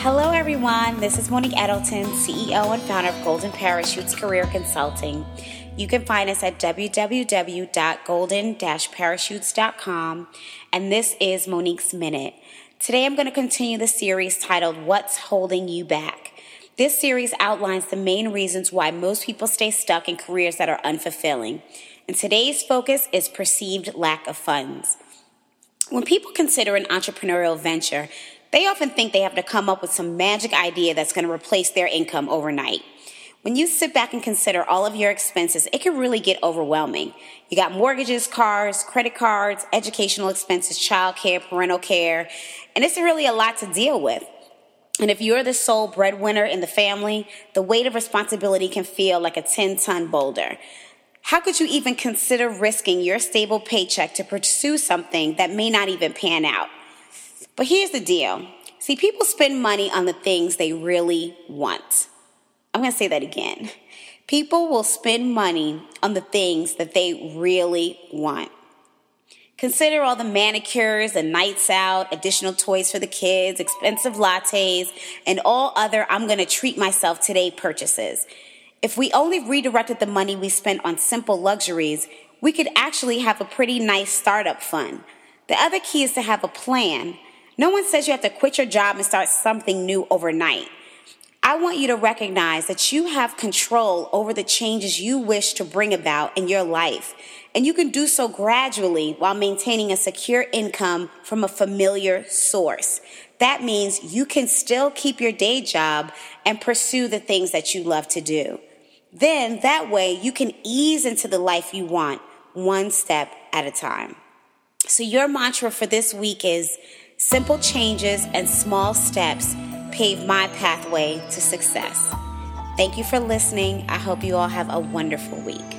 Hello everyone, this is Monique Edelton, CEO and founder of Golden Parachutes Career Consulting. You can find us at www.golden-parachutes.com, and this is Monique's Minute. Today I'm going to continue the series titled, What's Holding You Back? This series outlines the main reasons why most people stay stuck in careers that are unfulfilling. And today's focus is perceived lack of funds. When people consider an entrepreneurial venture, they often think they have to come up with some magic idea that's going to replace their income overnight. When you sit back and consider all of your expenses, it can really get overwhelming. You got mortgages, cars, credit cards, educational expenses, childcare, parental care, and it's really a lot to deal with. And if you're the sole breadwinner in the family, the weight of responsibility can feel like a 10-ton boulder. How could you even consider risking your stable paycheck to pursue something that may not even pan out? But here's the deal. See, people spend money on the things they really want. I'm going to say that again. People will spend money on the things that they really want. Consider all the manicures and nights out, additional toys for the kids, expensive lattes, and all other I'm going to treat myself today purchases. If we only redirected the money we spent on simple luxuries, we could actually have a pretty nice startup fund. The other key is to have a plan. No one says you have to quit your job and start something new overnight. I want you to recognize that you have control over the changes you wish to bring about in your life, and you can do so gradually while maintaining a secure income from a familiar source. That means you can still keep your day job and pursue the things that you love to do. Then that way you can ease into the life you want, one step at a time. So your mantra for this week is, simple changes and small steps pave my pathway to success. Thank you for listening. I hope you all have a wonderful week.